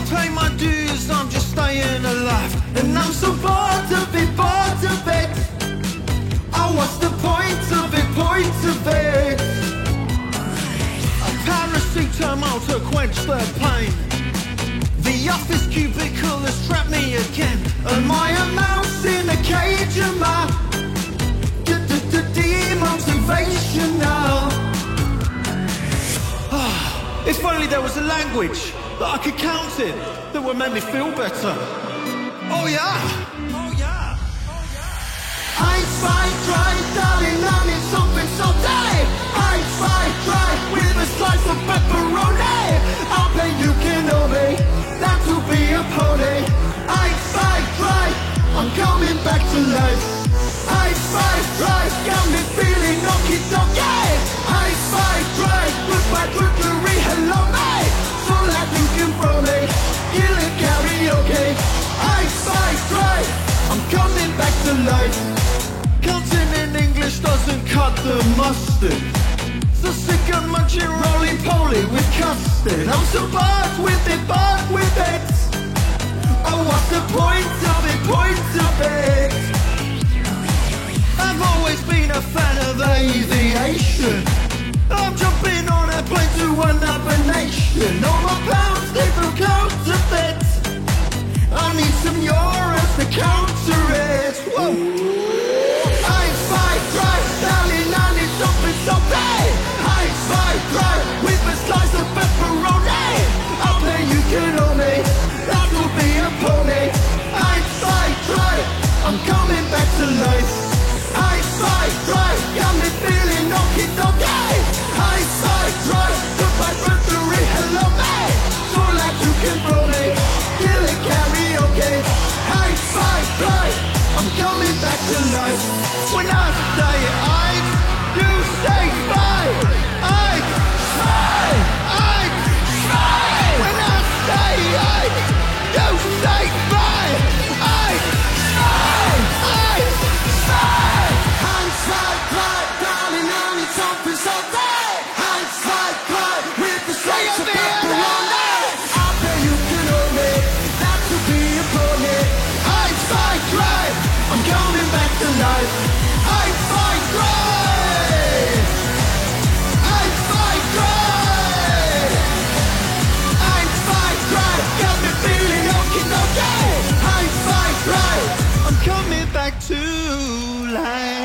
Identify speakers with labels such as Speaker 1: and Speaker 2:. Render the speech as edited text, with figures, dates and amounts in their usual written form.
Speaker 1: pay my dues, I'm just staying alive. And I'm so bored of it, bored of it. Oh, what's the point of it, point of it? A paracetamol to quench the pain. The office cubicle has trapped me again. Am I a mouse in a cage? Am I demotivational? If only there was a language that I could count in that would make me feel better. Oh yeah! Oh yeah! Oh yeah! I fight, try, darling, I need something so day. I fight, try, with a slice of pepperoni. I'll bet you can know me, that will be a pony. I fight, try, I'm coming back to life. I fight, try, got me feeling okie-dokie. I fight, try, goodbye, trickery, hello mate. So like you can throw me, killing karaoke. I fight, try, I'm coming back to life. Counting in English doesn't cut the mustard. So sick of munching roly-poly with custard. I'm so bored with it, bored with it. Oh, what's the point of it, point of it? I've always been a fan of aviation. I'm jumping on a plane to another nation. All my pounds, they broke out a bit. I need some euros to counter it. Whoa. I fight, try, darling, I need something so bad. I fight, try, with a slice of pepperoni. I'll play you can own me, that will be a pony. I fight, try, I'm coming back to life. I fight, try, got me feeling okie-dokie. I fight, try, goodbye, victory, hello mate. So like you can throw me, killing karaoke. I fight, try, I'm coming back to life. When I say I, you say fight. I fight, I fight. When I say I, you say fight. I fight, I fight. Hindsight, right, darling, I need something so bad. Hindsight, right, with the slice of pepperoni. I bet you can own me, that to be a pony. Hindsight, right, I'm coming back to life. Hindsight, right, hindsight, right, hindsight, right, got me feeling okie-dokie. Hindsight, right, I'm coming back to life.